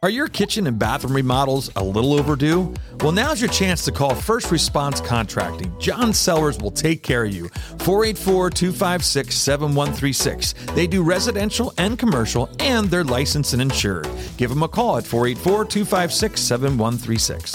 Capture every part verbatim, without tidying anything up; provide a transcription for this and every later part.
Are your kitchen and bathroom remodels a little overdue? Well, now's your chance to call First Response Contracting. John Sellers will take care of you. four eight four, two five six, seven one three six. They do residential and commercial, and they're licensed and insured. Give them a call at four eight four, two five six, seven one three six.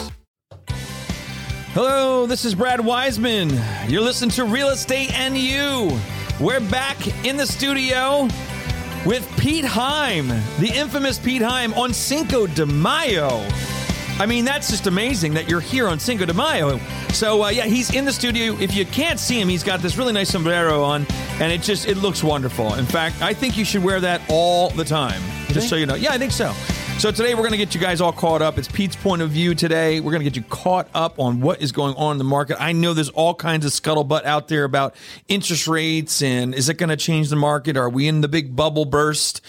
Hello, this is Brad Wiseman. You're listening to Real Estate and You. We're back in the studio with Pete Heim, the infamous Pete Heim on Cinco de Mayo. I mean, that's just amazing that you're here on Cinco de Mayo. So, uh, yeah, he's in the studio. If you can't see him, he's got this really nice sombrero on, and it just, it looks wonderful. In fact, I think you should wear that all the time, you just think? So you know. Yeah, I think so. So today we're going to get you guys all caught up. It's Pete's point of view today. We're going to get you caught up on what is going on in the market. I know there's all kinds of scuttlebutt out there about interest rates and is it going to change the market? Are we in the big bubble burst?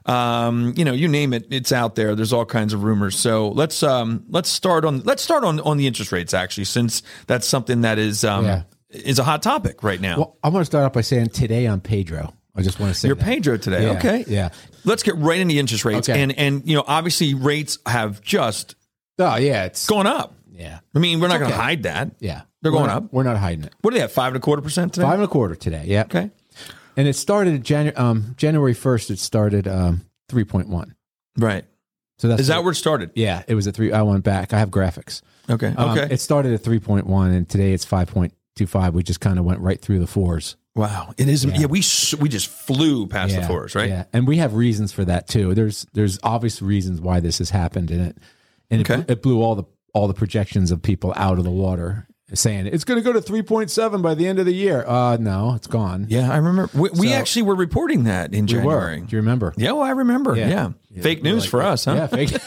Um, you know, you name it, it's out there. There's all kinds of rumors. So let's um, let's start on let's start on on the interest rates actually, since that's something that is um, yeah. is a hot topic right now. Well, I'm going to start off by saying today I'm Pedro. I just want to say You're that. Pedro today. Yeah, okay. Yeah. Let's get right into interest rates. Okay. And, and, you know, obviously rates have just Oh, yeah. It's gone up. Yeah. I mean, we're not It's going to okay. hide that. Yeah. They're We're going not- up. We're not hiding it. What do they have? Five and a quarter percent today? Five and a quarter today. Yeah. Okay. And it started Janu- um, January first. It started um, three point one. Right. So that's Is that where it started? Yeah. It was at three. I went back. I have graphics. Okay. Um, Okay. It started at three point one, and today it's five point two five. We just kind of went right through the fours. Wow. It is. Yeah. yeah we s- we just flew past yeah, the fours, right? Yeah. And we have reasons for that too. There's there's obvious reasons why this has happened, and it and Okay. it, it blew all the all the projections of people out of the water, saying it's going to go to three point seven by the end of the year. Uh, no, it's gone. Yeah, I remember. We, we So- actually were reporting that in We January. were. Do you remember? Yeah, well, I remember. Yeah. Yeah. Fake We're news like, for us, huh? Yeah, fake.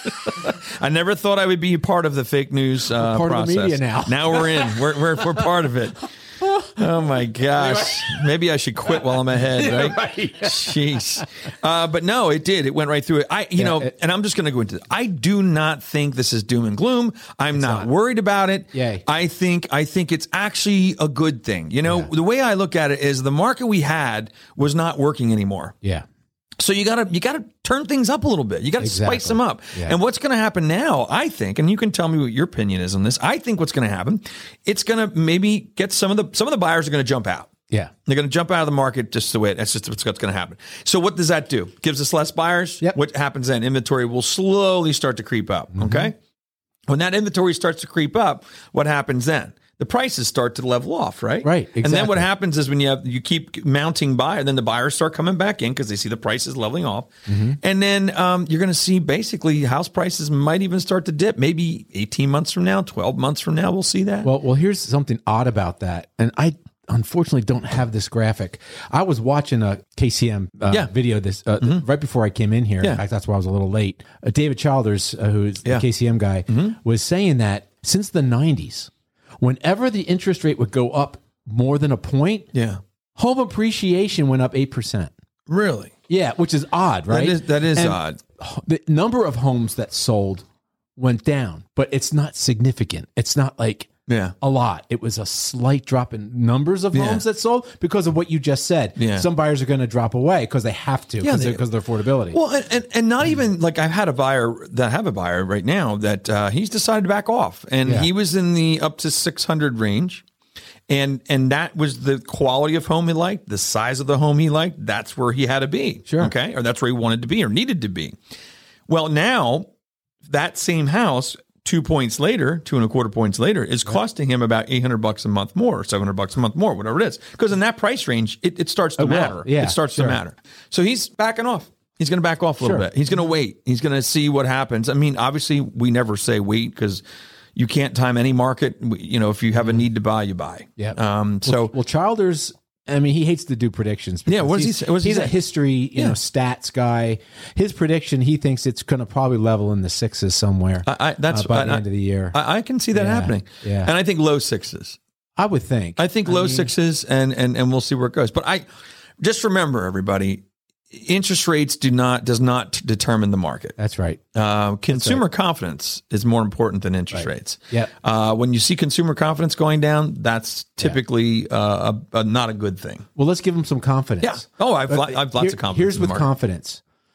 I never thought I would be a part of the fake news uh, part process. of the media now. Now we're in. We're, we're, we're part of it. Oh, my gosh. Maybe I should quit while I'm ahead, right? Right, yeah. Jeez. Uh, but no, it did. It went right through it. I, you Yeah, know, it- and I'm just going to go into it. I do not think this is doom and gloom. I'm not, not. worried about it. Yay. I think, I think it's actually a good thing. You know, Yeah. the way I look at it is the market we had was not working anymore. Yeah. So you gotta you gotta turn things up a little bit. You gotta Exactly. spice them up. Yeah. And what's going to happen now, I think, and you can tell me what your opinion is on this. I think what's going to happen, it's going to maybe get some of the some of the buyers are going to jump out. Yeah. They're going to jump out of the market just the way that's just what's going to happen. So what does that do? Gives us less buyers. Yep. What happens then? Inventory will slowly start to creep up. Mm-hmm. Okay. When that inventory starts to creep up, what happens then? The prices start to level off, right? Right, And then what exactly. happens is when you have you keep mounting buyer, then the buyers start coming back in because they see the prices leveling off, Mm-hmm. and then um, you're going to see basically house prices might even start to dip. Maybe eighteen months from now, twelve months from now, we'll see that. Well, well, here's something odd about that, and I unfortunately don't have this graphic. I was watching a K C M uh, Yeah. video this uh, right before I came in here. Yeah. In fact, that's why I was a little late. Uh, David Childers, uh, who's Yeah. the K C M guy, was saying that since the nineties, whenever the interest rate would go up more than a point, yeah, home appreciation went up eight percent. really, Yeah, which is odd, right? that is that is And odd. The number of homes that sold went down, but it's not significant. It's not like Yeah, a lot. It was a slight drop in numbers of Yeah. homes that sold because of what you just said. Yeah. Some buyers are going to drop away because they have to because they- of their affordability. well, and, and and not even like I've had a buyer that I have a buyer right now that uh, he's decided to back off, and Yeah. he was in the up to six hundred range. And and that was the quality of home he liked, the size of the home he liked. That's where he had to be. Sure. Okay. Or that's where he wanted to be or needed to be. Well, now that same house, two points later, two and a quarter points later, is costing him about eight hundred bucks a month more, or seven hundred bucks a month more, whatever it is. Because in that price range, it, it starts to It will. matter. Yeah, it starts sure. to matter. So he's backing off. He's going to back off a little Sure. bit. He's going to wait. He's going to see what happens. I mean, obviously, we never say wait because you can't time any market. You know, if you have a need to buy, you buy. Yeah. Um. So well, well, Childers, I mean, he hates to do predictions. Yeah, what does because he he's- say- what does he he's a say? history, you Yeah. know, stats guy. His prediction, he thinks it's going to probably level in the sixes somewhere I, I that's uh, by I, the end of the year. I, I, I can see that Yeah, happening. yeah. And I think low sixes. would think. I think low mean, sixes, and and and we'll see where it goes. But I just remember, everybody, interest rates do not does not determine the market. That's right. Uh, consumer confidence is more important than interest Right. rates. Yep. Uh, when you see consumer confidence going down, that's typically uh, a, a, not a good thing. Well, let's give him some confidence. Yeah. Oh, I've, But lo- I've lots here- of confidence. Here's in the with market. confidence.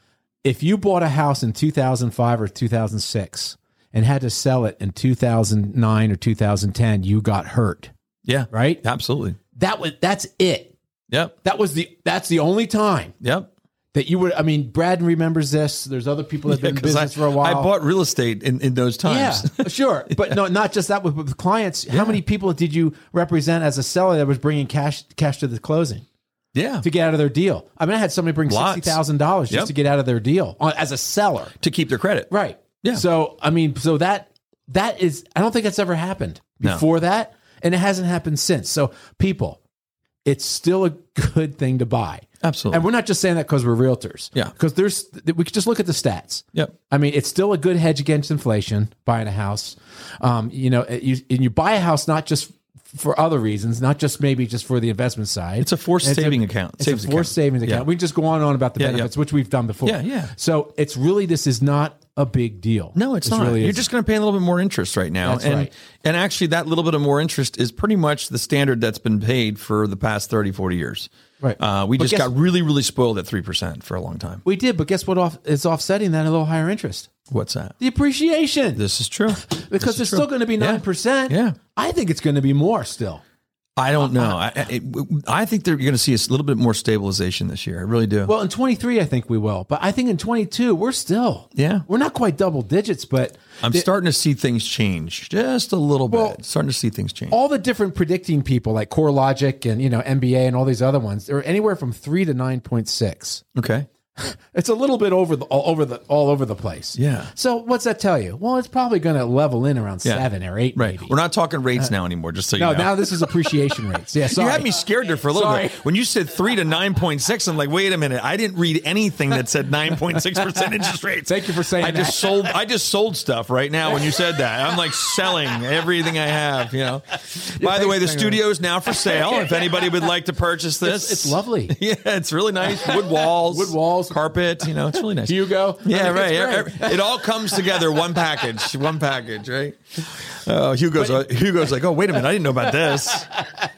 if you bought a house in two thousand five or two thousand six and had to sell it in two thousand nine or two thousand ten, you got hurt. Yeah. Right? Absolutely. That was that's it. Yep. That was the that's the only time. Yep. That you would, I mean, Brad remembers this. There's other people that have been Yeah, in business I, for a while. I bought real estate in, in those times. Yeah, sure. But no, not just that with, with clients. Yeah. How many people did you represent as a seller that was bringing cash cash to the closing Yeah. to get out of their deal? I mean, I had somebody bring Lots. sixty thousand dollars just Yep. to get out of their deal on, as a seller. To keep their credit. Right. Yeah. So, I mean, so that that is, I don't think that's ever happened No. before that. And it hasn't happened since. So, people, it's still a good thing to buy. Absolutely. And we're not just saying that because we're realtors. Yeah. Because there's, we could just look at the stats. Yep. I mean, it's still a good hedge against inflation, buying a house. Um, you know, you, and you buy a house not just for other reasons, not just maybe just for the investment side. It's a forced It's saving a, account. It's Savings a forced account. savings account. Yeah. We can just go on and on about the Yeah, benefits, yeah. which we've done before. Yeah, yeah. So it's really, this is not a big deal. No, it's This not. really You're is. just going to pay a little bit more interest right now. That's and, right. And actually, that little bit of more interest is pretty much the standard that's been paid for the past thirty, forty years. Right. Uh, we But just guess- got really, really spoiled at three percent for a long time. We did, but guess what off, is offsetting that a little higher interest? What's that? The appreciation. This is true. because This it's is true. still going to be Yeah. nine percent. Yeah. I think it's going to be more still. I don't know. I, I, it, I think they're going to see a little bit more stabilization this year. I really do. Well, in twenty-three, I think we will. But I think in twenty-two, we're still. Yeah. We're not quite double digits, but I'm the- starting to see things change just a little bit. Well, starting to see things change. all the different predicting people like CoreLogic and, you know, M B A and all these other ones, they're anywhere from three to nine point six. Okay. It's a little bit over the all over the all over the place. Yeah. So what's that tell you? Well, it's probably going to level in around Yeah. seven or eight. Right. Maybe. We're not talking rates now anymore, just so you No, know. now this is appreciation rates. Yeah, sorry. You had me scared there for a little Sorry. bit. When you said three to nine point six, I'm like, wait a minute. I didn't read anything that said nine point six percent interest rates. Thank you for saying I that. just sold I just sold stuff right now when you said that. I'm like selling everything I have, you know. By the way, the thanks, studio is now for sale. If anybody would like to purchase this. It's, it's lovely. Yeah, it's really nice. Wood walls. Wood walls. Carpet, you know, it's really nice. Hugo. Yeah, I mean, right. it's great. It all comes together, one package, one package, right? Oh, Hugo's uh, Hugo's like, oh, wait a minute, I didn't know about this.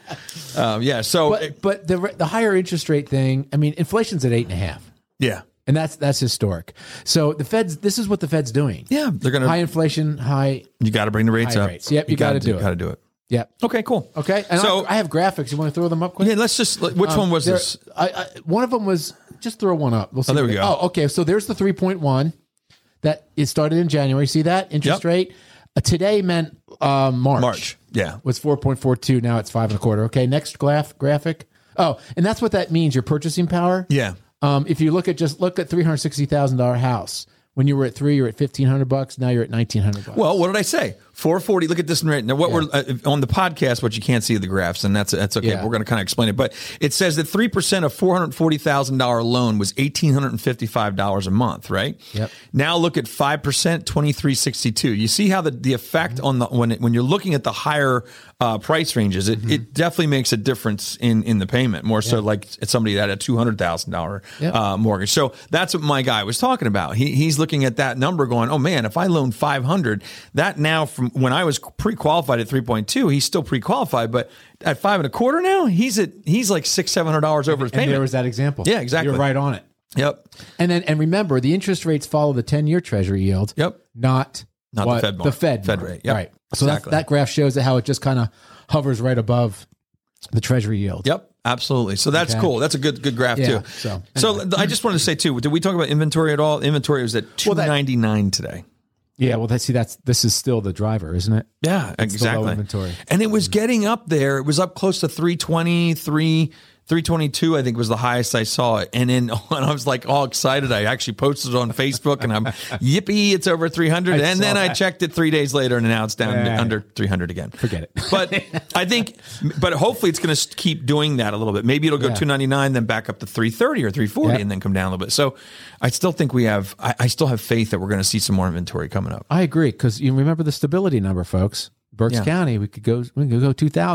Um, yeah, so But but the the higher interest rate thing, I mean, inflation's at eight and a half. yeah, And that's that's historic. So the Fed's this is what the Fed's doing. yeah, they're gonna. High inflation, high you got to bring the rates high up. rates. Yep, you gotta do it. Got to do it. yep. Okay, cool. Okay. And So- I, I have graphics. You want to throw them up quick? Yeah, let's just. Which Um, one was there- this? I, I, one of them was just throw one up. We'll see there what we it- go. Oh, okay. So there's the three point one that it started in January. See that interest Yep. rate? Uh, today meant uh, March. March. Yeah. Was four point four two. Now it's five and a quarter. Okay. Next graph graphic. Oh, and that's what that means. Your purchasing power. Yeah. Um, if you look at just look at three hundred sixty thousand dollar house. When you were at three, you're at fifteen hundred bucks. Now you're at nineteen hundred bucks. Well, what did I say? four forty. Look at this right now. What we're uh, on the podcast, what you can't see the graphs, and that's that's okay. Yeah. We're going to kind of explain it, but it says that three percent of four hundred forty thousand dollar loan was eighteen hundred and fifty five dollars a month, right? Yep. Now look at five percent, twenty three sixty two. You see how the the effect on the when it, when you're looking at the higher uh, price ranges, it, it definitely makes a difference in in the payment. More so, like it's somebody that had a two hundred thousand dollar Yep. uh, mortgage. So that's what my guy was talking about. He he's looking at that number, going, oh man, if I loan five hundred, that now from when I was pre-qualified at three point two, he's still pre-qualified, but at five and a quarter now, he's at he's like six seven hundred dollars over his and payment. there was that example. Yeah, exactly. You're right on it. Yep. And then and remember, the interest rates follow the ten-year Treasury yield. Yep. Not Not the what- Fed mark. The Fed, Fed mark. rate. Yep. Right. So Exactly. that that graph shows how it just kind of hovers right above the Treasury yield. Yep, absolutely. So that's Okay. cool. That's a good good graph Yeah, too. so, so I just wanted to say too. Did we talk about inventory at all? Inventory was at two ninety nine today. Yeah. Well, that's see, that's this is still the driver, isn't it? Yeah, the low exactly. inventory. And it was getting up there. It was up close to three twenty, three three twenty-two, I think was the highest I saw it. And then when I was like all excited, I actually posted it on Facebook and I'm yippee, it's over three hundred. I And saw then I that. checked it three days later and now it's down Yeah. under three hundred again. Forget it. But I think, but hopefully it's going to keep doing that a little bit. Maybe it'll go Yeah. two ninety-nine, then back up to three thirty or three forty Yeah. and then come down a little bit. So I still think we have, I, I still have faith that we're going to see some more inventory coming up. I agree because you remember the stability number, folks. Berks Yeah. County, we could go we could go two thousand.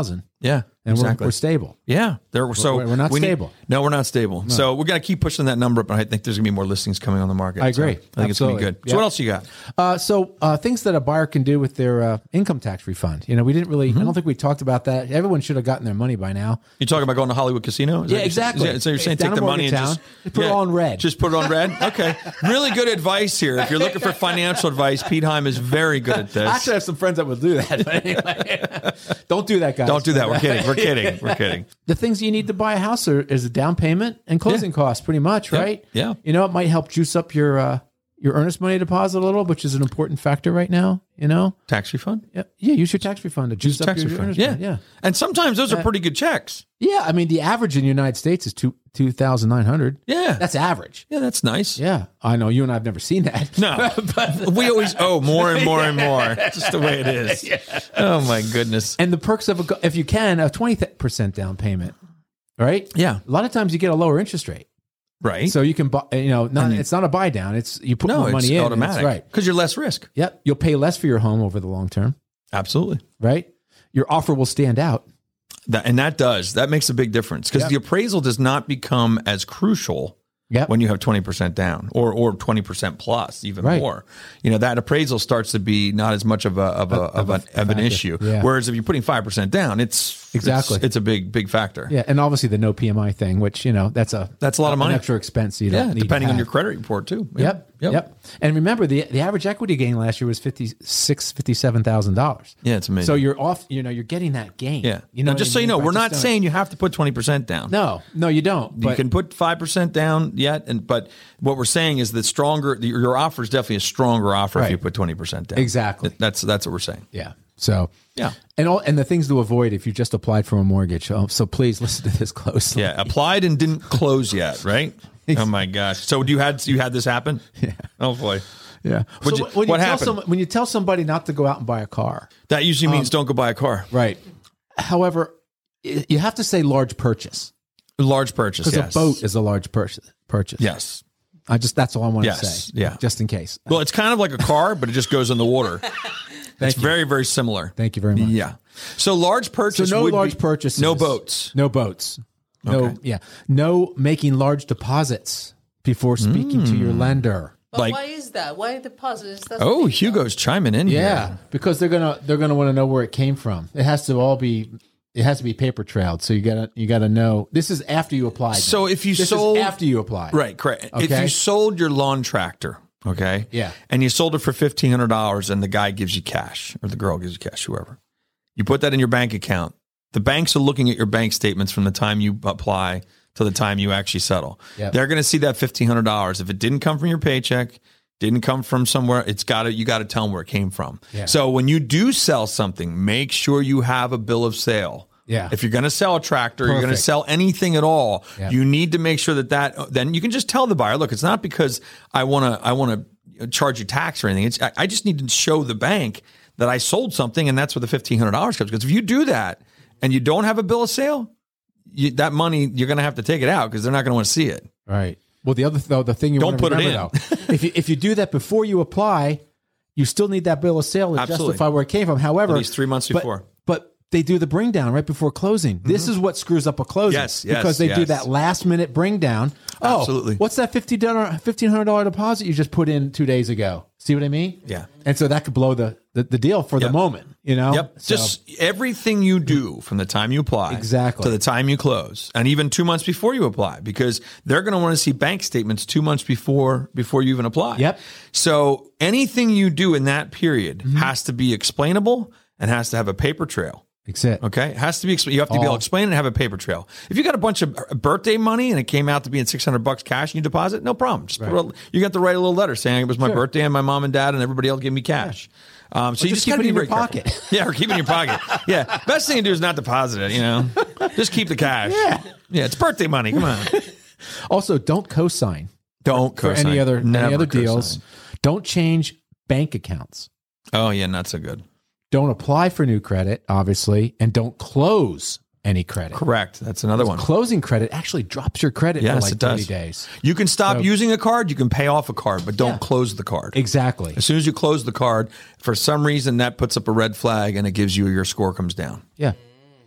Yeah, and exactly. we're, we're stable. Yeah, there. So we're, we're not we stable. Need, no, we're not stable. No. So we're gonna keep pushing that number up, and I think there's gonna be more listings coming on the market. I agree. So I think Absolutely. it's gonna be good. So yeah. what else you got? Uh, so uh, things that a buyer can do with their uh, income tax refund. You know, we didn't really. Mm-hmm. I don't think we talked about that. Everyone should have gotten their money by now. You talking about going to Hollywood Casino? Is Yeah, that, exactly. Is that, so you're saying Down take the money and Morgantown, just put yeah, it all in red. Just put it on red. Okay, really good advice here. If you're looking for financial advice, Pete Heim is very good at this. I actually have some friends that would do that. But anyway, don't do that, guys. Don't do that. We're kidding. We're kidding. We're kidding. The things you need to buy a house are, is a down payment and closing Yeah. costs, pretty much, Yeah. right? Yeah. You know, it might help juice up your uh, your earnest money deposit a little, which is an important factor right now. You know, Tax refund. yeah, yeah. Use your tax refund to juice up Tax your, refund. earnest Yeah, money. Yeah, And sometimes those are pretty good checks. yeah. I mean, the average in the United States is two two thousand nine hundred. Yeah, That's average. yeah, that's nice. Yeah, I know you and I've never seen that. No, but we always owe more and more and more. It's just the way it is. Yeah. Oh my goodness. And the perks of a, if you can, a twenty percent down payment, right? Yeah. A lot of times you get a lower interest rate. Right. So you can buy, you know, not, it's not a buy down. It's you put no, more it's money in. automatic. It's right. Because you're less risk. Yep. You'll pay less for your home over the long term, Absolutely. right? Your offer will stand out. That, and that does. That makes a big difference because Yep. the appraisal does not become as crucial Yep. when you have twenty percent down or or twenty percent plus, even Right. more. You know, that appraisal starts to be not as much of a of a of, Of a an, of an factor. issue. Yeah. Whereas if you're putting five percent down, it's Exactly. it's, it's a big big factor. Yeah. And obviously the no P M I thing, which, you know, that's a, That's a lot of money. an extra expense you Yeah, don't need to depending on have. your credit report too. Yeah. Yep. Yep. And remember, the the average equity gain last year was fifty-six, fifty-seven thousand dollars. Yeah, it's amazing. So you're off, you know, you're getting that gain. Yeah. You know, now, what just I so you mean? know, By we're just not doing- saying you have to put twenty percent down. No, no, you don't. You But can put five percent down yet, and but what we're saying is that stronger. Your offer is definitely a stronger offer if Right. you put twenty percent down. Exactly. That's that's what we're saying. yeah. So Yeah. and all and the things to avoid if you just applied for a mortgage. Oh, so please listen to this closely. Yeah, applied and didn't close yet, right? Oh my gosh! So you had you had this happen? Yeah. Oh boy, Yeah. What'd So you- when you what tell happened? some, when you tell somebody not to go out and buy a car, that usually means Um, don't go buy a car. right? However, i- you have to say large purchase Large purchase, because yes. a boat is a large purchase. Purchase. Yes. I just that's all I want Yes, to say. yeah. Just in case. Well, it's kind of like a car, but it just goes in the water. It's you. very very similar. Thank you very much. Yeah. So large So purchase. no would large be- purchases. No boats. No boats. No. Okay. Yeah. No making large deposits before speaking to your lender. But Like- why is that? Why deposits? That's Oh, the thing, Hugo's chiming in Yeah, here. because they're gonna they're gonna want to know where it came from. It has to all be it has to be paper trailed. So you gotta you gotta know. This is after you applied. So if you this sold is after you applied, Right, correct. If Okay. you sold your lawn tractor, okay, Yeah. and you sold it for fifteen hundred dollars, and the guy gives you cash, or the girl gives you cash, whoever, you put that in your bank account. The banks are looking at your bank statements from the time you apply to the time you actually settle. Yep. They're going to see that fifteen hundred dollars. If it didn't come from your paycheck, didn't come from somewhere, it's got to you got to tell them where it came from. Yeah. So when you do sell something, make sure you have a bill of sale. Yeah. If you're going to sell a tractor, you're going to Perfect. sell anything at all, Yeah. you need to make sure that that then you can just tell the buyer, look, it's not because I want to I want to charge you tax or anything. It's I, I just need to show the bank that I sold something, and that's where the fifteen hundred dollars comes. Because if you do that and you don't have a bill of sale, you, that money you're going to have to take it out because they're not going to want to see it. Right. Well, the other though the thing you Don't want to put it remember, though, if you if you do that before you apply, you still need that bill of sale to Absolutely. justify where it came from. However, At least three months but- before. But they do the bring down right before closing. This is what screws up a closing. Yes, yes, because they do yes. that last minute bring down. Oh, Absolutely. What's that fifteen hundred dollars deposit you just put in two days ago? See what I mean? Yeah. And so that could blow the, the, the deal for Yep. the moment, you know? Yep. So- Just everything you do from the time you apply Exactly. to the time you close, and even two months before you apply, because they're going to want to see bank statements two months before before you even apply. Yep. So anything you do in that period has to be explainable and has to have a paper trail. That's it. Okay, it has to be. You have to be able to All- explain it and have a paper trail. If you got a bunch of birthday money and it came out to being six hundred bucks cash and you deposit, no problem. Just put a, you got to write a little letter saying it was my Sure. birthday and my mom and dad and everybody else gave me cash. Um, so Or you just just, keep gotta it in be your very pocket. careful. Yeah, or keep it in your pocket. Yeah, best thing to do is not deposit it. You know, just keep the cash. Yeah. yeah, it's birthday money. Come on, Also, don't co-sign don't for co-sign. any other Never any other co-sign. deals. Don't change bank accounts. Oh yeah, not so good. Don't apply for new credit, obviously, and don't close any credit. Correct. That's another one. Closing credit actually drops your credit for Yes, like it does. thirty days. You can stop So- using a card. You can pay off a card, but don't Yeah. close the card. Exactly. As soon as you close the card, for some reason that puts up a red flag and it gives you your score comes down. Yeah.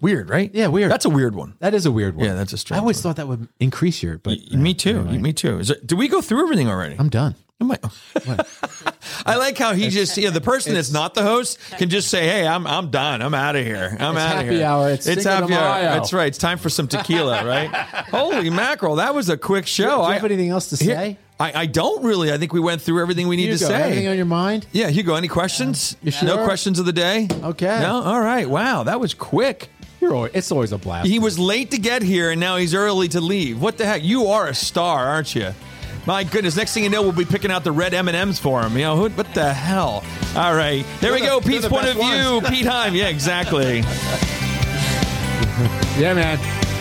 Weird, right? Yeah, weird. That's a weird one. That is a weird one. Yeah, that's a strange I always one. thought that would increase your, but Y- me uh, too. anyway. Me too. Is it, did we go through everything already? I'm done. Am I- I like how he just, yeah, the person that's not the host can just say, hey, I'm I'm done. I'm out of here. I'm It's out of happy here. hour. It's Cinco de happy hour. Mayo. That's right. It's time for some tequila, right? Holy mackerel. That was a quick show. Do you I have anything else to Here- say? I, I don't really. I think we went through everything we need Hugo, to say. anything on your mind? Yeah, Hugo, any questions? You sure? No questions of the day? Okay. No? All right. Wow, that was quick. You're always, it's always a blast. He was late to get here, and now he's early to leave. What the heck? You are a star, aren't you? My goodness. Next thing you know, we'll be picking out the red M and M's for him. You know, who, what the hell? All right. There we the- go. they're Pete's the point of best view. ones. Pete Heim. Yeah, exactly. Yeah, man.